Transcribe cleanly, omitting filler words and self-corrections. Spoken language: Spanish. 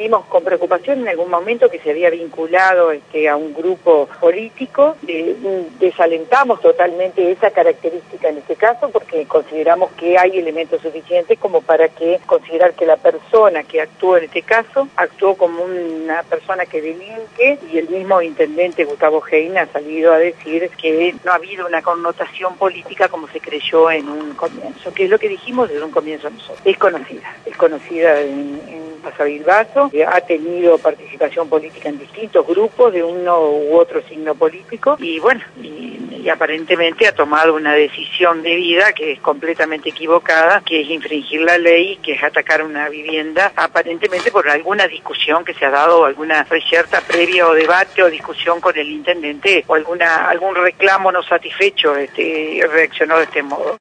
vimos con preocupación en algún momento que se había vinculado a un grupo político. Desalentamos totalmente esa característica en este caso porque consideramos que hay elementos suficientes como para considerar que la persona que actuó en este caso actuó como una persona que delinque, y el mismo intendente Gustavo Heine ha salido a decir que no ha habido una connotación política como se creyó en un comienzo, que es lo que dijimos desde un comienzo nosotros. Es conocida en Paso Bilbaso, ha tenido participación política en distintos grupos de uno u otro signo político, y bueno, y aparentemente ha tomado una decisión de vida que es completamente equivocada, que es infringir la ley, que es atacar una vivienda, aparentemente por alguna discusión que se ha dado, alguna reyerta previa o debate o discusión con el intendente, o algún reclamo no satisfecho, reaccionó de este modo.